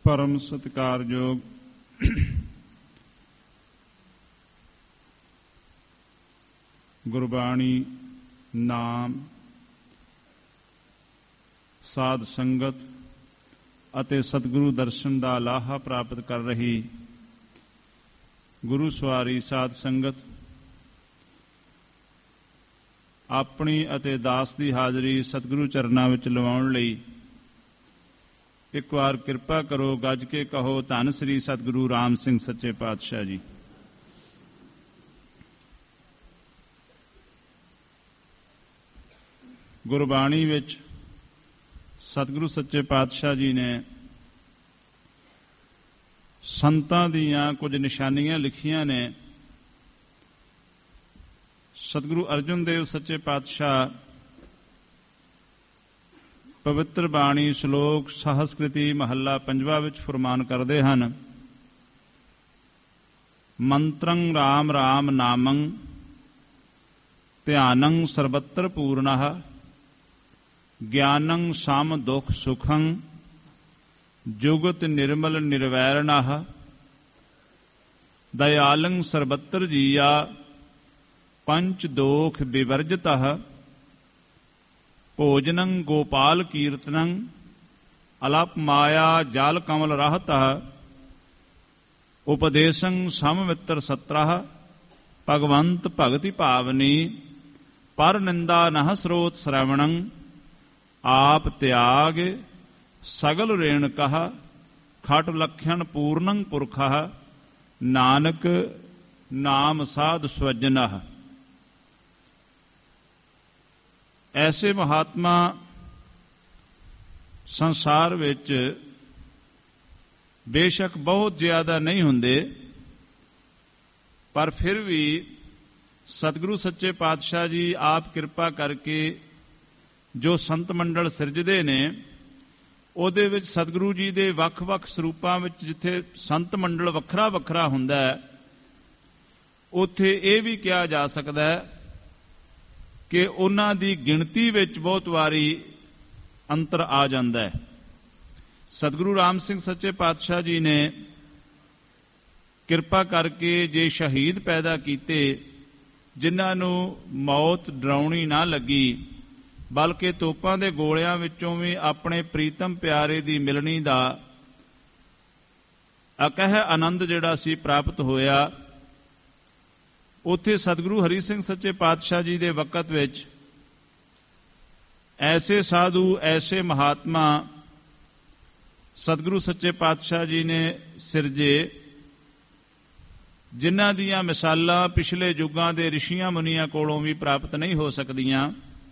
ਪਰਮ ਸਤਿਕਾਰਯੋਗ ਗੁਰਬਾਣੀ, ਨਾਮ, ਸਾਧ ਸੰਗਤ ਅਤੇ ਸਤਿਗੁਰੂ ਦਰਸ਼ਨ ਦਾ ਲਾਹਾ ਪ੍ਰਾਪਤ ਕਰ ਰਹੀ ਗੁਰੂ ਸਵਾਰੀ ਸਾਧ ਸੰਗਤ, ਆਪਣੀ ਅਤੇ ਦਾਸ ਦੀ ਹਾਜ਼ਰੀ ਸਤਿਗੁਰੂ ਚਰਨਾਂ ਵਿੱਚ ਲਵਾਉਣ ਲਈ ਇੱਕ ਵਾਰ ਕਿਰਪਾ ਕਰੋ, ਗੱਜ ਕੇ ਕਹੋ, ਧੰਨ ਸ੍ਰੀ ਸਤਿਗੁਰੂ ਰਾਮ ਸਿੰਘ ਸੱਚੇ ਪਾਤਸ਼ਾਹ ਜੀ। ਗੁਰਬਾਣੀ ਵਿੱਚ ਸਤਿਗੁਰੂ ਸੱਚੇ ਪਾਤਸ਼ਾਹ ਜੀ ਨੇ ਸੰਤਾਂ ਦੀਆਂ ਕੁਝ ਨਿਸ਼ਾਨੀਆਂ ਲਿਖੀਆਂ ਨੇ। ਸਤਿਗੁਰੂ ਅਰਜਨ ਦੇਵ ਸੱਚੇ ਪਾਤਸ਼ਾਹ ਪਵਿੱਤਰ ਬਾਣੀ ਸ਼ਲੋਕ ਸਹਸਕ੍ਰਿਤੀ ਮਹੱਲਾ 5 ਵਿੱਚ ਫਰਮਾਨ ਕਰਦੇ ਹਨ, ਮੰਤਰੰ ਰਾਮ ਰਾਮ ਨਾਮੰ ਧਿਆਨੰ ਸਰਬੱਤਰ ਪੂਰਨః ਗਿਆਨੰ ਸਮ ਦੁਖ ਸੁਖੰ ਜੁਗਤ ਨਿਰਮਲ ਨਿਰਵੈਰਣః ਦਇਆਲੰ ਸਰਬੱਤਰ ਜੀਆ ਪੰਚ ਦੋਖ ਵਿਵਰਜਤః ਭੋਜਨੰ ਗੋਪਾਲ ਕੀਰਤਨੰ ਅਲਪ ਮਾਇਆ ਜਲ ਕਮਲ ਰਹਤః ਉਪਦੇਸ਼ੰ ਸਮਮਿੱਤਰ ਸਤਰః ਭਗਵੰਤ ਭਗਤੀ ਭਾਵਨੀ ਪਰ ਨਿੰਦਾ ਨਹ ਸਰੋਤ ਸ਼੍ਰਵਣੰ ਆਪ ਤਿਆਗ ਸਗਲ ਰੇਣਕః ਖਟ ਲਖਣ ਪੂਰਨੰ ਪੁਰਖः ਨਾਨਕ ਨਾਮ ਸਾਧ ਸਵਜਨః। ਐਸੇ ਮਹਾਤਮਾ ਸੰਸਾਰ ਵਿੱਚ ਬੇਸ਼ੱਕ ਬਹੁਤ ਜ਼ਿਆਦਾ ਨਹੀਂ ਹੁੰਦੇ, ਪਰ ਫਿਰ ਵੀ ਸਤਿਗੁਰੂ ਸੱਚੇ ਪਾਤਸ਼ਾਹ ਜੀ ਆਪ ਕਿਰਪਾ ਕਰਕੇ ਜੋ ਸੰਤ ਮੰਡਲ ਸਿਰਜਦੇ ਨੇ, ਉਹਦੇ ਵਿੱਚ ਸਤਿਗੁਰੂ ਜੀ ਦੇ ਵੱਖ-ਵੱਖ ਸਰੂਪਾਂ ਵਿੱਚ ਜਿੱਥੇ ਸੰਤ ਮੰਡਲ ਵੱਖਰਾ ਵੱਖਰਾ ਹੁੰਦਾ ਹੈ, ਉੱਥੇ ਇਹ ਵੀ ਕਿਹਾ ਜਾ ਸਕਦਾ ਹੈ ਕਿ ਉਹਨਾਂ ਦੀ ਗਿਣਤੀ ਵਿੱਚ ਬਹੁਤ ਵਾਰੀ ਅੰਤਰ ਆ ਜਾਂਦਾ ਹੈ। ਸਤਿਗੁਰੂ ਰਾਮ ਸਿੰਘ ਸੱਚੇ ਪਾਤਸ਼ਾਹ ਜੀ ਨੇ ਕਿਰਪਾ ਕਰਕੇ ਜੇ ਸ਼ਹੀਦ ਪੈਦਾ ਕੀਤੇ, ਜਿਨ੍ਹਾਂ ਨੂੰ ਮੌਤ ਡਰਾਉਣੀ ਨਾ ਲੱਗੀ, ਬਲਕਿ ਤੋਪਾਂ ਦੇ ਗੋਲਿਆਂ ਵਿੱਚੋਂ ਵੀ ਆਪਣੇ ਪ੍ਰੀਤਮ ਪਿਆਰੇ ਦੀ ਮਿਲਣੀ ਦਾ ਅਕਹਿ ਆਨੰਦ ਜਿਹੜਾ ਸੀ ਪ੍ਰਾਪਤ ਹੋਇਆ, ਉੱਥੇ ਸਤਿਗੁਰੂ ਹਰੀ ਸਿੰਘ ਸੱਚੇ ਪਾਤਸ਼ਾਹ ਜੀ ਦੇ ਵਕਤ ਵਿੱਚ ਐਸੇ ਸਾਧੂ, ਐਸੇ ਮਹਾਤਮਾ ਸਤਿਗੁਰੂ ਸੱਚੇ ਪਾਤਸ਼ਾਹ ਜੀ ਨੇ ਸਿਰਜੇ, ਜਿਨ੍ਹਾਂ ਦੀਆਂ ਮਿਸਾਲਾਂ ਪਿਛਲੇ ਯੁੱਗਾਂ ਦੇ ਰਿਸ਼ੀਆਂ ਮੁਨੀਆਂ ਕੋਲੋਂ ਵੀ ਪ੍ਰਾਪਤ ਨਹੀਂ ਹੋ ਸਕਦੀਆਂ।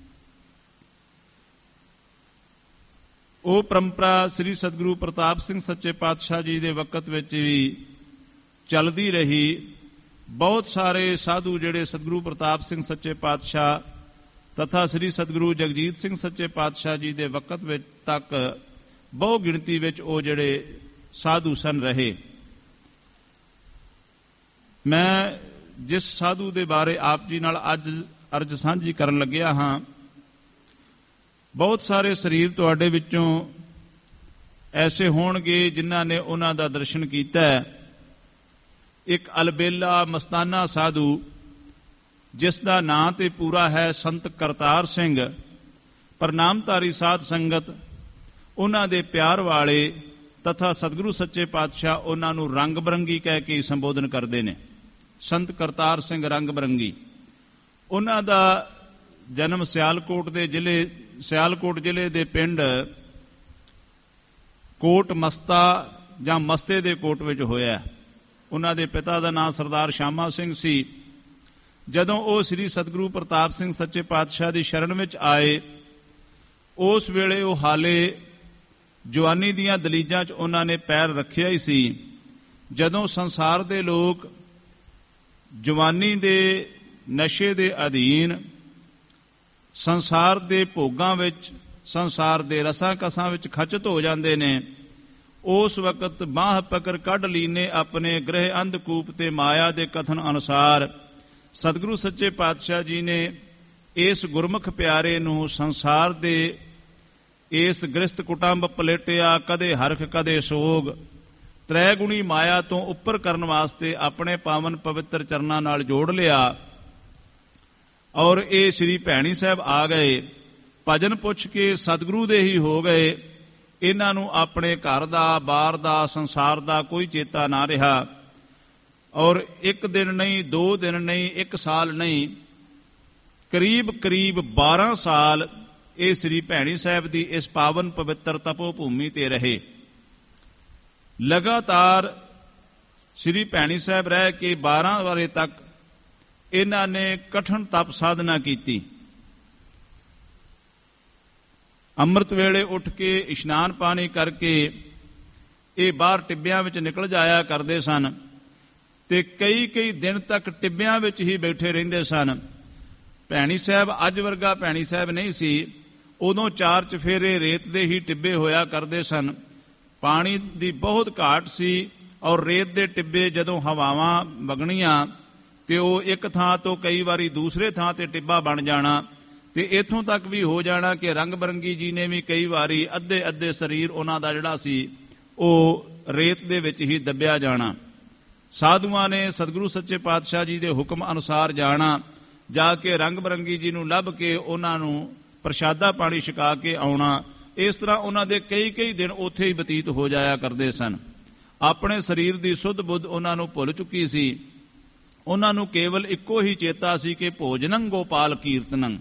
ਉਹ ਪਰੰਪਰਾ ਸ੍ਰੀ ਸਤਿਗੁਰੂ ਪ੍ਰਤਾਪ ਸਿੰਘ ਸੱਚੇ ਪਾਤਸ਼ਾਹ ਜੀ ਦੇ ਵਕਤ ਵਿੱਚ ਵੀ ਚੱਲਦੀ ਰਹੀ। ਬਹੁਤ ਸਾਰੇ ਸਾਧੂ ਜਿਹੜੇ ਸਤਿਗੁਰੂ ਪ੍ਰਤਾਪ ਸਿੰਘ ਸੱਚੇ ਪਾਤਸ਼ਾਹ ਤਥਾ ਸ੍ਰੀ ਸਤਿਗੁਰੂ ਜਗਜੀਤ ਸਿੰਘ ਸੱਚੇ ਪਾਤਸ਼ਾਹ ਜੀ ਦੇ ਵਕਤ ਵਿੱਚ ਤੱਕ ਬਹੁ ਗਿਣਤੀ ਵਿੱਚ ਉਹ ਜਿਹੜੇ ਸਾਧੂ ਸਨ ਰਹੇ। ਮੈਂ ਜਿਸ ਸਾਧੂ ਦੇ ਬਾਰੇ ਆਪ ਜੀ ਨਾਲ ਅੱਜ ਅਰਜ਼ ਸਾਂਝੀ ਕਰਨ ਲੱਗਿਆ ਹਾਂ, ਬਹੁਤ ਸਾਰੇ ਸਰੀਰ ਤੁਹਾਡੇ ਵਿੱਚੋਂ ਐਸੇ ਹੋਣਗੇ ਜਿਨ੍ਹਾਂ ਨੇ ਉਹਨਾਂ ਦਾ ਦਰਸ਼ਨ ਕੀਤਾ ਹੈ। ਇੱਕ ਅਲਬੇਲਾ ਮਸਤਾਨਾ ਸਾਧੂ, ਜਿਸ ਦਾ ਨਾਂ ਤੇ ਪੂਰਾ ਹੈ ਸੰਤ ਕਰਤਾਰ ਸਿੰਘ, ਪ੍ਰਨਾਮਧਾਰੀ ਸਾਧ ਸੰਗਤ, ਉਹਨਾਂ ਦੇ ਪਿਆਰ ਵਾਲੇ ਤਥਾ ਸਤਿਗੁਰੂ ਸੱਚੇ ਪਾਤਸ਼ਾਹ ਉਹਨਾਂ ਨੂੰ ਰੰਗ ਬਰੰਗੀ ਕਹਿ ਕੇ ਸੰਬੋਧਨ ਕਰਦੇ ਨੇ। ਸੰਤ ਕਰਤਾਰ ਸਿੰਘ ਰੰਗ ਬਰੰਗੀ। ਉਹਨਾਂ ਦਾ ਜਨਮ ਸਿਆਲਕੋਟ ਜ਼ਿਲ੍ਹੇ ਦੇ ਪਿੰਡ ਕੋਟ ਮਸਤਾ ਜਾਂ ਮਸਤੇ ਦੇ ਕੋਟ ਵਿੱਚ ਹੋਇਆ। ਉਹਨਾਂ ਦੇ ਪਿਤਾ ਦਾ ਨਾਂ ਸਰਦਾਰ ਸ਼ਾਮਾ ਸਿੰਘ ਸੀ। ਜਦੋਂ ਉਹ ਸ੍ਰੀ ਸਤਿਗੁਰੂ ਪ੍ਰਤਾਪ ਸਿੰਘ ਸੱਚੇ ਪਾਤਸ਼ਾਹ ਦੀ ਸ਼ਰਨ ਵਿੱਚ ਆਏ, ਉਸ ਵੇਲੇ ਉਹ ਹਾਲੇ ਜਵਾਨੀ ਦੀਆਂ ਦਲੀਜਾਂ 'ਚ ਉਹਨਾਂ ਨੇ ਪੈਰ ਰੱਖਿਆ ਹੀ ਸੀ। ਜਦੋਂ ਸੰਸਾਰ ਦੇ ਲੋਕ ਜਵਾਨੀ ਦੇ ਨਸ਼ੇ ਦੇ ਅਧੀਨ ਸੰਸਾਰ ਦੇ ਭੋਗਾਂ ਵਿੱਚ, ਸੰਸਾਰ ਦੇ ਰਸਾਂ ਕਸਾਂ ਵਿੱਚ ਖਚਤ ਹੋ ਜਾਂਦੇ ਨੇ, ਉਸ ਵਕਤ ਬਾਹ ਪਕੜ ਕੱਢ ਲੀਨੇ ਆਪਣੇ ਗ੍ਰਹਿ ਅੰਧਕੂਪ ਤੇ ਮਾਇਆ ਦੇ ਕਥਨ ਅਨੁਸਾਰ ਸਤਿਗੁਰੂ ਸੱਚੇ ਪਾਤਸ਼ਾਹ ਜੀ ਨੇ ਇਸ ਗੁਰਮੁਖ ਪਿਆਰੇ ਨੂੰ ਸੰਸਾਰ ਦੇ ਇਸ ਗ੍ਰਸਤ ਕੁਟੰਬ ਪਲੇਟਿਆ, ਕਦੇ ਹਰਖ ਕਦੇ ਸੋਗ। ਤ੍ਰੈ ਗੁਣੀ ਮਾਇਆ ਤੋਂ ਉੱਪਰ ਕਰਨ ਵਾਸਤੇ ਆਪਣੇ ਪਾਵਨ ਪਵਿੱਤਰ ਚਰਨਾਂ ਨਾਲ ਜੋੜ ਲਿਆ। ਔਰ ਇਹ ਸ੍ਰੀ ਭੈਣੀ ਸਾਹਿਬ ਆ ਗਏ, ਭਜਨ ਪੁੱਛ ਕੇ ਸਤਿਗੁਰੂ ਦੇ ਹੀ ਹੋ ਗਏ। ਇਹਨਾਂ ਨੂੰ ਆਪਣੇ ਘਰ ਦਾ, ਬਾਹਰ ਦਾ, ਸੰਸਾਰ ਦਾ ਕੋਈ ਚੇਤਾ ਨਾ ਰਿਹਾ। ਔਰ ਇੱਕ ਦਿਨ ਨਹੀਂ, 2 ਦਿਨ ਨਹੀਂ, 1 ਸਾਲ ਨਹੀਂ, ਕਰੀਬ 12 ਸਾਲ ਇਹ ਸ੍ਰੀ ਭੈਣੀ ਸਾਹਿਬ ਦੀ ਇਸ ਪਾਵਨ ਪਵਿੱਤਰ ਤਪੋ ਭੂਮੀ ਤੇ ਰਹੇ। ਲਗਾਤਾਰ ਸ੍ਰੀ ਭੈਣੀ ਸਾਹਿਬ ਰਹਿ ਕੇ 12 ਵਰ੍ਹੇ ਤੱਕ ਇਹਨਾਂ ਨੇ ਕਠਿਨ ਤਪ ਸਾਧਨਾ ਕੀਤੀ। ਅੰਮ੍ਰਿਤ ਵੇਲੇ ਉੱਠ ਕੇ ਇਸ਼ਨਾਨ ਪਾਣੀ ਕਰਕੇ ਇਹ ਬਾਹਰ ਟਿੱਬਿਆਂ ਵਿੱਚ ਨਿਕਲ ਜਾਇਆ ਕਰਦੇ ਸਨ ਤੇ ਕਈ ਦਿਨ ਤੱਕ ਟਿੱਬਿਆਂ ਵਿੱਚ ਹੀ ਬੈਠੇ ਰਹਿੰਦੇ ਸਨ। ਭੈਣੀ ਸਾਹਿਬ ਅੱਜ ਵਰਗਾ ਭੈਣੀ ਸਾਹਿਬ ਨਹੀਂ ਸੀ। ਉਦੋਂ 4 ਚਫੇਰੇ ਰੇਤ ਦੇ ਹੀ ਟਿੱਬੇ ਹੋਇਆ ਕਰਦੇ ਸਨ। ਪਾਣੀ ਦੀ ਬਹੁਤ ਘਾਟ ਸੀ ਔਰ ਰੇਤ ਦੇ ਟਿੱਬੇ ਜਦੋਂ ਹਵਾਵਾਂ ਵਗਣੀਆਂ ਤੇ ਉਹ ਇੱਕ ਥਾਂ ਤੋਂ ਕਈ ਵਾਰੀ ਦੂਸਰੇ ਥਾਂ ਤੇ ਟਿੱਬਾ ਬਣ ਜਾਣਾ ਤੇ ਇੱਥੋਂ ਤੱਕ ਵੀ ਹੋ ਜਾਣਾ ਕਿ ਰੰਗ ਬਰੰਗੀ ਜੀ ਨੇ ਵੀ ਕਈ ਵਾਰੀ ਅੱਧੇ ਸਰੀਰ ਉਹਨਾਂ ਦਾ ਜਿਹੜਾ ਸੀ ਉਹ ਰੇਤ ਦੇ ਵਿੱਚ ਹੀ ਦੱਬਿਆ ਜਾਣਾ। ਸਾਧੂਆਂ ਨੇ ਸਤਿਗੁਰੂ ਸੱਚੇ ਪਾਤਸ਼ਾਹ ਜੀ ਦੇ ਹੁਕਮ ਅਨੁਸਾਰ ਜਾਣਾ, ਜਾ ਕੇ ਰੰਗ ਬਰੰਗੀ ਜੀ ਨੂੰ ਲੱਭ ਕੇ ਉਹਨਾਂ ਨੂੰ ਪ੍ਰਸ਼ਾਦਾ ਪਾਣੀ ਛਕਾ ਕੇ ਆਉਣਾ। ਇਸ ਤਰ੍ਹਾਂ ਉਹਨਾਂ ਦੇ ਕਈ ਦਿਨ ਉੱਥੇ ਹੀ ਬਤੀਤ ਹੋ ਜਾਇਆ ਕਰਦੇ ਸਨ। ਆਪਣੇ ਸਰੀਰ ਦੀ ਸੁੱਧ ਬੁੱਧ ਉਹਨਾਂ ਨੂੰ ਭੁੱਲ ਚੁੱਕੀ ਸੀ। ਉਹਨਾਂ ਨੂੰ ਕੇਵਲ ਇੱਕੋ ਹੀ ਚੇਤਾ ਸੀ ਕਿ ਭੋਜਨੰ ਗੋਪਾਲ ਕੀਰਤਨੰ।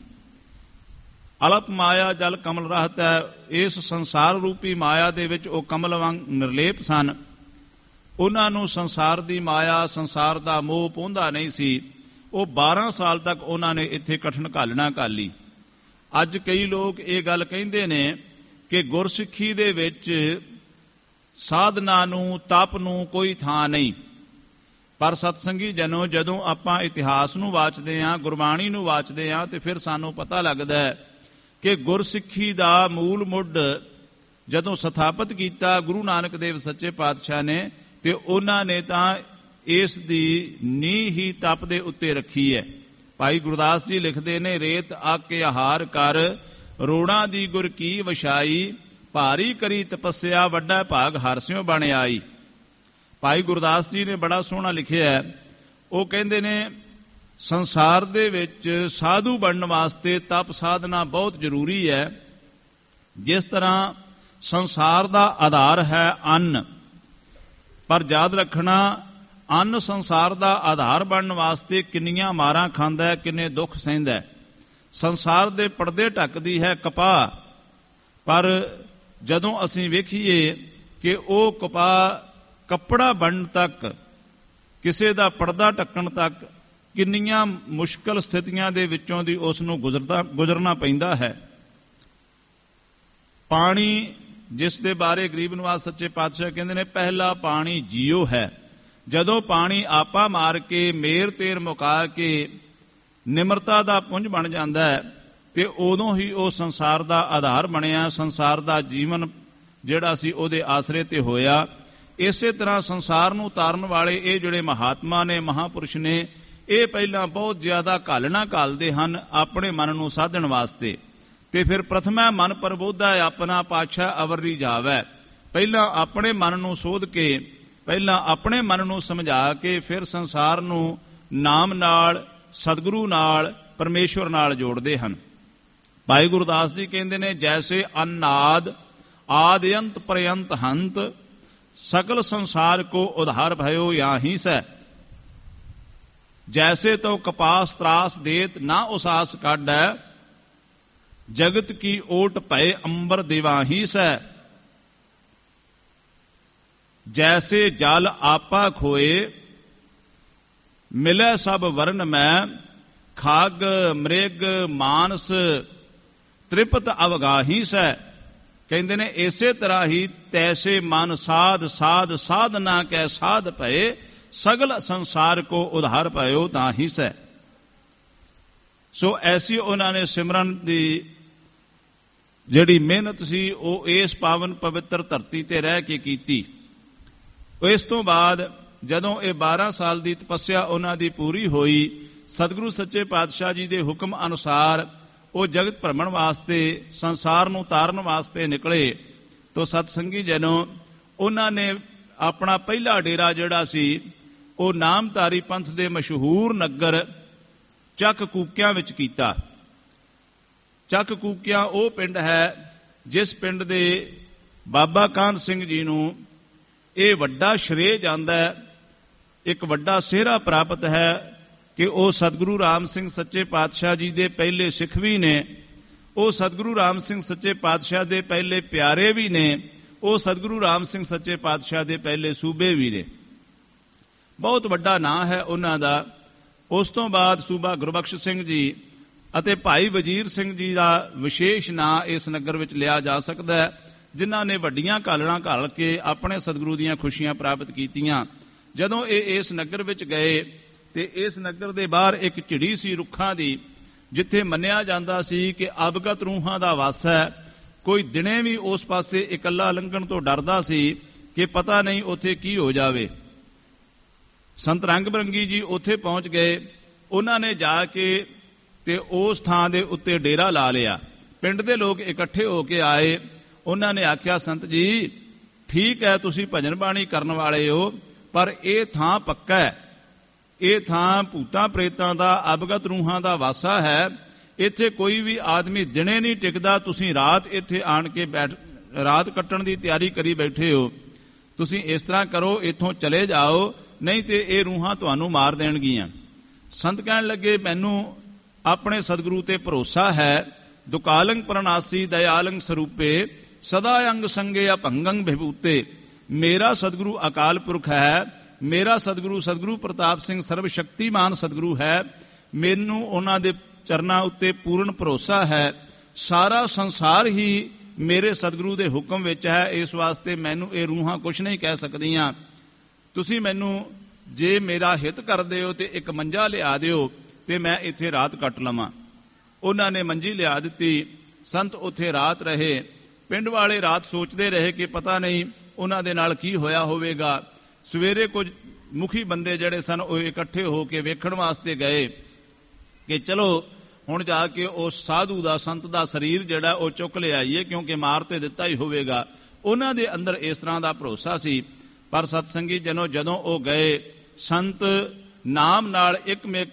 ਅਲਪ ਮਾਇਆ ਜਲ ਕਮਲ ਰਹਤ ਹੈ। ਇਸ ਸੰਸਾਰ ਰੂਪੀ ਮਾਇਆ ਦੇ ਵਿੱਚ ਉਹ ਕਮਲ ਵਾਂਗ ਨਿਰਲੇਪ ਸਨ। ਉਹਨਾਂ ਨੂੰ ਸੰਸਾਰ ਦੀ ਮਾਇਆ, ਸੰਸਾਰ ਦਾ ਮੋਹ ਪਹੁੰਚਦਾ ਨਹੀਂ ਸੀ। ਉਹ 12 ਸਾਲ ਤੱਕ ਉਹਨਾਂ ਨੇ ਇੱਥੇ ਕਠਿਨ ਘਾਲਣਾ ਘਾਲੀ। ਅੱਜ ਕਈ ਲੋਕ ਇਹ ਗੱਲ ਕਹਿੰਦੇ ਨੇ ਕਿ ਗੁਰਸਿੱਖੀ ਦੇ ਵਿੱਚ ਸਾਧਨਾ ਨੂੰ, ਤਪ ਨੂੰ ਕੋਈ ਥਾਂ ਨਹੀਂ। ਪਰ ਸਤਸੰਗੀ ਜਨੋ, ਜਦੋਂ ਆਪਾਂ ਇਤਿਹਾਸ ਨੂੰ ਵਾਚਦੇ ਹਾਂ, ਗੁਰਬਾਣੀ ਨੂੰ ਵਾਚਦੇ ਹਾਂ ਤੇ ਫਿਰ ਸਾਨੂੰ ਪਤਾ ਲੱਗਦਾ ਹੈ ਕਿ ਗੁਰਸਿੱਖੀ ਦਾ ਮੂਲ ਮੁੱਢ ਜਦੋਂ ਸਥਾਪਿਤ ਕੀਤਾ ਗੁਰੂ ਨਾਨਕ ਦੇਵ ਸੱਚੇ ਪਾਤਸ਼ਾਹ ਨੇ ਤੇ ਉਹਨਾਂ ਨੇ ਤਾਂ ਇਸ ਦੀ ਨੀਂਹ ਹੀ ਤਪ ਦੇ ਉੱਤੇ ਰੱਖੀ ਹੈ। ਭਾਈ ਗੁਰਦਾਸ ਜੀ ਲਿਖਦੇ ਨੇ, ਰੇਤ ਆਕੇ ਆਹਾਰ ਕਰ, ਰੋੜਾਂ ਦੀ ਗੁਰ ਕੀ ਵਛਾਈ, ਭਾਰੀ ਕਰੀ ਤਪੱਸਿਆ, ਵੱਡਾ ਭਾਗ ਹਰਸਿਓ ਬਣ ਆਈ। ਭਾਈ ਗੁਰਦਾਸ ਜੀ ਨੇ ਬੜਾ ਸੋਹਣਾ ਲਿਖਿਆ। ਉਹ ਕਹਿੰਦੇ ਨੇ ਸੰਸਾਰ ਦੇ ਵਿੱਚ ਸਾਧੂ ਬਣਨ ਵਾਸਤੇ ਤਪ ਸਾਧਨਾ ਬਹੁਤ ਜ਼ਰੂਰੀ ਹੈ। ਜਿਸ ਤਰ੍ਹਾਂ ਸੰਸਾਰ ਦਾ ਆਧਾਰ ਹੈ ਅੰਨ, ਪਰ ਯਾਦ ਰੱਖਣਾ ਅੰਨ ਸੰਸਾਰ ਦਾ ਆਧਾਰ ਬਣਨ ਵਾਸਤੇ ਕਿੰਨੀਆਂ ਮਾਰਾਂ ਖਾਂਦਾ ਹੈ, ਕਿੰਨੇ ਦੁੱਖ ਸਹਿੰਦਾ। ਸੰਸਾਰ ਦੇ ਪਰਦੇ ਢੱਕਦੀ ਹੈ ਕਪਾਹ, ਪਰ ਜਦੋਂ ਅਸੀਂ ਵੇਖੀਏ ਕਿ ਉਹ ਕਪਾਹ ਕੱਪੜਾ ਬਣਨ ਤੱਕ, ਕਿਸੇ ਦਾ ਪਰਦਾ ਢੱਕਣ ਤੱਕ ਕਿੰਨੀਆਂ ਮੁਸ਼ਕਲ ਸਥਿਤੀਆਂ ਦੇ ਵਿੱਚੋਂ ਦੀ ਉਸ ਨੂੰ ਗੁਜ਼ਰਨਾ ਪੈਂਦਾ ਹੈ। ਪਾਣੀ, ਜਿਸ ਦੇ ਬਾਰੇ ਗਰੀਬ ਨਵਾਜ਼ ਸੱਚੇ ਪਾਤਸ਼ਾਹ ਕਹਿੰਦੇ ਨੇ, ਪਹਿਲਾ ਪਾਣੀ ਜੀਓ ਹੈ। ਜਦੋਂ ਪਾਣੀ ਆਪਾ ਮਾਰ ਕੇ, ਮੇਰ ਤੇਰ ਮੁਕਾ ਕੇ ਨਿਮਰਤਾ ਦਾ ਪੁੰਜ ਬਣ ਜਾਂਦਾ ਹੈ ਤੇ ਉਦੋਂ ਹੀ ਉਹ ਸੰਸਾਰ ਦਾ ਆਧਾਰ ਬਣਿਆ, ਸੰਸਾਰ ਦਾ ਜੀਵਨ ਜਿਹੜਾ ਸੀ ਉਹਦੇ ਆਸਰੇ ਤੇ ਹੋਇਆ। ਇਸੇ ਤਰ੍ਹਾਂ ਸੰਸਾਰ ਨੂੰ ਤਾਰਨ ਵਾਲੇ ਇਹ ਜਿਹੜੇ ਮਹਾਤਮਾ ਨੇ, ਮਹਾਪੁਰਸ਼ ਨੇ, ਇਹ ਪਹਿਲਾਂ ਬਹੁਤ ਜ਼ਿਆਦਾ ਘਾਲਣਾ ਘਾਲਦੇ ਹਨ ਆਪਣੇ ਮਨ ਨੂੰ ਸਾਧਣ ਵਾਸਤੇ। ਤੇ ਫਿਰ ਪ੍ਰਥਮਾ ਮਨ ਪ੍ਰਬੋਧਾ ਆਪਣਾ ਪਾਛਾ ਅਵਰ ਰਿਝਾਵੈ। ਪਹਿਲਾਂ ਆਪਣੇ ਮਨ ਨੂੰ ਸੋਧ ਕੇ, ਪਹਿਲਾਂ ਆਪਣੇ ਮਨ ਨੂੰ ਸਮਝਾ ਕੇ ਫਿਰ ਸੰਸਾਰ ਨੂੰ ਨਾਮ ਨਾਲ, ਸਤਿਗੁਰੂ ਨਾਲ, ਪਰਮੇਸ਼ਵਰ ਨਾਲ ਜੋੜਦੇ ਹਨ। ਭਾਈ ਗੁਰਦਾਸ ਜੀ ਕਹਿੰਦੇ ਨੇ, ਜੈਸੇ ਅਨਾਦ ਆਦਿ ਅੰਤ ਪ੍ਰਯੰਤ ਹੰਤ, ਸਕਲ ਸੰਸਾਰ ਕੋ ਉਧਾਰ ਭਇਓ ਯਾਹੀ ਸੈ। ਜੈਸੇ ਤੋ ਕਪਾਸ ਤਰਾਸ ਦੇਤ ਨਾ ਉਸਾਸ ਕਾਢੈ, ਜਗਤ ਕੀ ਓਟ ਭਏ ਅੰਬਰ ਦਿਵਾਹੀ ਸੈ। ਜੈਸੇ ਜਲ ਆਪਾ ਖੋਏ, ਮਿਲੈ ਸਭ ਵਰਨ ਮੈਂ, ਖਾਗ ਮ੍ਰਿਗ ਮਾਨਸ ਤ੍ਰਿਪਤ ਅਵਗਾਹੀ ਸੈ। ਕਹਿੰਦੇ ਨੇ ਇਸੇ ਤਰ੍ਹਾਂ ਹੀ ਤੈਸੇ ਮਨ ਸਾਧ ਸਾਧ ਸਾਧਨਾ ਕੈ ਸਾਧ ਭਏ, ਸਗਲ ਸੰਸਾਰ ਕੋ ਉਧਾਰ ਭਇਓ ਤਾਹੀ ਸੈ। ਸੋ ਐਸੀ ਉਹਨਾਂ ਨੇ ਸਿਮਰਨ ਦੀ ਜਿਹੜੀ ਮਿਹਨਤ ਸੀ ਉਹ ਇਸ ਪਾਵਨ ਪਵਿੱਤਰ ਧਰਤੀ ਤੇ ਰਹਿ ਕੇ ਕੀਤੀ। ਇਸ ਤੋਂ ਬਾਅਦ ਜਦੋਂ ਇਹ 12 ਸਾਲ ਦੀ ਤਪੱਸਿਆ ਉਹਨਾਂ ਦੀ ਪੂਰੀ ਹੋਈ, ਸਤਿਗੁਰੂ ਸੱਚੇ ਪਾਤਸ਼ਾਹ ਜੀ ਦੇ ਹੁਕਮ ਅਨੁਸਾਰ ਉਹ ਜਗਤ ਭਰਮਣ ਵਾਸਤੇ, ਸੰਸਾਰ ਨੂੰ ਤਾਰਨ ਵਾਸਤੇ ਨਿਕਲੇ। ਤੋ ਸਤਸੰਗੀ ਜਨੋ, ਉਹਨਾਂ ਨੇ ਆਪਣਾ ਪਹਿਲਾ ਡੇਰਾ ਜਿਹੜਾ ਸੀ ਉਹ ਨਾਮਧਾਰੀ ਪੰਥ ਦੇ ਮਸ਼ਹੂਰ ਨਗਰ ਚੱਕ ਕੂਕਿਆਂ ਵਿੱਚ ਕੀਤਾ। ਚੱਕ ਕੂਕਿਆਂ ਉਹ ਪਿੰਡ ਹੈ ਜਿਸ ਪਿੰਡ ਦੇ ਬਾਬਾ ਕਾਹਨ ਸਿੰਘ ਜੀ ਨੂੰ ਇਹ ਵੱਡਾ ਸ਼੍ਰੇਅ ਜਾਂਦਾ ਹੈ, ਇੱਕ ਵੱਡਾ ਸਿਹਰਾ ਪ੍ਰਾਪਤ ਹੈ ਕਿ ਉਹ ਸਤਿਗੁਰੂ ਰਾਮ ਸਿੰਘ ਸੱਚੇ ਪਾਤਸ਼ਾਹ ਜੀ ਦੇ ਪਹਿਲੇ ਸਿੱਖ ਵੀ ਨੇ, ਉਹ ਸਤਿਗੁਰੂ ਰਾਮ ਸਿੰਘ ਸੱਚੇ ਪਾਤਸ਼ਾਹ ਦੇ ਪਹਿਲੇ ਪਿਆਰੇ ਵੀ ਨੇ, ਉਹ ਸਤਿਗੁਰੂ ਰਾਮ ਸਿੰਘ ਸੱਚੇ ਪਾਤਸ਼ਾਹ ਦੇ ਪਹਿਲੇ ਸੂਬੇ ਵੀ ਨੇ। ਬਹੁਤ ਵੱਡਾ ਨਾਂ ਹੈ ਉਹਨਾਂ ਦਾ। ਉਸ ਤੋਂ ਬਾਅਦ ਸੂਬਾ ਗੁਰਬਖਸ਼ ਸਿੰਘ ਜੀ ਅਤੇ ਭਾਈ ਵਜ਼ੀਰ ਸਿੰਘ ਜੀ ਦਾ ਵਿਸ਼ੇਸ਼ ਨਾਂ ਇਸ ਨਗਰ ਵਿੱਚ ਲਿਆ ਜਾ ਸਕਦਾ ਹੈ, ਜਿਨ੍ਹਾਂ ਨੇ ਵੱਡੀਆਂ ਘਾਲਣਾ ਘਾਲ ਕੇ ਆਪਣੇ ਸਤਿਗੁਰੂ ਦੀਆਂ ਖੁਸ਼ੀਆਂ ਪ੍ਰਾਪਤ ਕੀਤੀਆਂ। ਜਦੋਂ ਇਹ ਇਸ ਨਗਰ ਵਿੱਚ ਗਏ ਤੇ ਇਸ ਨਗਰ ਦੇ ਬਾਹਰ ਇੱਕ ਝਿੜੀ ਸੀ ਰੁੱਖਾਂ ਦੀ, ਜਿੱਥੇ ਮੰਨਿਆ ਜਾਂਦਾ ਸੀ ਕਿ ਅਵਗਤ ਰੂਹਾਂ ਦਾ ਵਾਸ ਹੈ। ਕੋਈ ਦਿਨੇ ਵੀ ਉਸ ਪਾਸੇ ਇਕੱਲਾ ਲੰਘਣ ਤੋਂ ਡਰਦਾ ਸੀ ਕਿ ਪਤਾ ਨਹੀਂ ਉੱਥੇ ਕੀ ਹੋ ਜਾਵੇ। ਸੰਤ ਰੰਗ ਬਰੰਗੀ ਜੀ ਉੱਥੇ ਪਹੁੰਚ ਗਏ। ਉਹਨਾਂ ਨੇ ਜਾ ਕੇ ਤੇ ਉਸ ਥਾਂ ਦੇ ਉੱਤੇ ਡੇਰਾ ਲਾ ਲਿਆ। ਪਿੰਡ ਦੇ ਲੋਕ ਇਕੱਠੇ ਹੋ ਕੇ ਆਏ। ਉਹਨਾਂ ਨੇ ਆਖਿਆ, ਸੰਤ ਜੀ ਠੀਕ ਹੈ, ਤੁਸੀਂ ਭਜਨ ਬਾਣੀ ਕਰਨ ਵਾਲੇ ਹੋ, ਪਰ ਇਹ ਥਾਂ ਪੱਕਾ ਹੈ, ਇਹ ਥਾਂ ਭੂਤਾਂ ਪ੍ਰੇਤਾਂ ਦਾ, ਅਵਗਤ ਰੂਹਾਂ ਦਾ ਵਾਸਾ ਹੈ। ਇੱਥੇ ਕੋਈ ਵੀ ਆਦਮੀ ਦਿਨੇ ਨਹੀਂ ਟਿਕਦਾ। ਤੁਸੀਂ ਰਾਤ ਇੱਥੇ ਆਣ ਕੇ ਰਾਤ ਕੱਟਣ ਦੀ ਤਿਆਰੀ ਕਰੀ ਬੈਠੇ ਹੋ। ਤੁਸੀਂ ਇਸ ਤਰ੍ਹਾਂ ਕਰੋ, ਇੱਥੋਂ ਚਲੇ ਜਾਓ, ਨਹੀਂ ਤੇ ਇਹ ਰੂਹਾਂ ਤੁਹਾਨੂੰ ਮਾਰ ਦੇਣਗੀਆਂ। ਸੰਤ ਕਹਿਣ ਲੱਗੇ, ਮੈਨੂੰ ਆਪਣੇ ਸਤਿਗੁਰੂ ਤੇ ਭਰੋਸਾ ਹੈ। ਦੁਕਾਲੰਗ ਪ੍ਰਣਾਸੀ ਦਇਆਲੰਗ ਸਰੂਪੇ, ਸਦਾ ਅੰਗ ਸੰਗੇ ਅਭੰਗੰ ਵਿਭੂਤੇ। ਮੇਰਾ ਸਤਿਗੁਰੂ ਅਕਾਲ ਪੁਰਖ ਹੈ, ਮੇਰਾ ਸਤਿਗੁਰੂ ਸਤਿਗੁਰੂ ਪ੍ਰਤਾਪ ਸਿੰਘ ਸਰਵ ਸ਼ਕਤੀਮਾਨ ਸਤਿਗੁਰੂ ਹੈ। ਮੈਨੂੰ ਉਹਨਾਂ ਦੇ ਚਰਨਾਂ ਉੱਤੇ ਪੂਰਨ ਭਰੋਸਾ ਹੈ। ਸਾਰਾ ਸੰਸਾਰ ਹੀ ਮੇਰੇ ਸਤਿਗੁਰੂ ਦੇ ਹੁਕਮ ਵਿੱਚ ਹੈ, ਇਸ ਵਾਸਤੇ ਮੈਨੂੰ ਇਹ ਰੂਹਾਂ ਕੁਛ ਨਹੀਂ ਕਹਿ ਸਕਦੀਆਂ। ਤੁਸੀਂ ਮੈਨੂੰ ਜੇ ਮੇਰਾ ਹਿੱਤ ਕਰਦੇ ਹੋ ਤੇ ਇੱਕ ਮੰਜਾ ਲਿਆ ਦਿਓ ਤੇ ਮੈਂ ਇੱਥੇ ਰਾਤ ਕੱਟ ਲਵਾਂ। ਉਹਨਾਂ ਨੇ ਮੰਜੀ ਲਿਆ ਦਿੱਤੀ। ਸੰਤ ਉੱਥੇ ਰਾਤ ਰਹੇ। ਪਿੰਡ ਵਾਲੇ ਰਾਤ ਸੋਚਦੇ ਰਹੇ ਕਿ ਪਤਾ ਨਹੀਂ ਉਹਨਾਂ ਦੇ ਨਾਲ ਕੀ ਹੋਇਆ ਹੋਵੇਗਾ। ਸਵੇਰੇ ਕੁਝ ਮੁਖੀ ਬੰਦੇ ਜਿਹੜੇ ਸਨ ਉਹ ਇਕੱਠੇ ਹੋ ਕੇ ਵੇਖਣ ਵਾਸਤੇ ਗਏ ਕਿ ਚਲੋ ਹੁਣ ਜਾ ਕੇ ਉਸ ਸਾਧੂ ਦਾ, ਸੰਤ ਦਾ ਸਰੀਰ ਜਿਹੜਾ ਉਹ ਚੁੱਕ ਲਿਆਈਏ, ਕਿਉਂਕਿ ਮਾਰ ਤੇ ਦਿੱਤਾ ਹੀ ਹੋਵੇਗਾ। ਉਹਨਾਂ ਦੇ ਅੰਦਰ ਇਸ ਤਰ੍ਹਾਂ ਦਾ ਭਰੋਸਾ ਸੀ। ਪਰ ਸਤਸੰਗੀ ਜਨੋ, ਜਦੋਂ ਉਹ ਗਏ, ਸੰਤ ਨਾਮ ਨਾਲ ਇੱਕਮਿਕ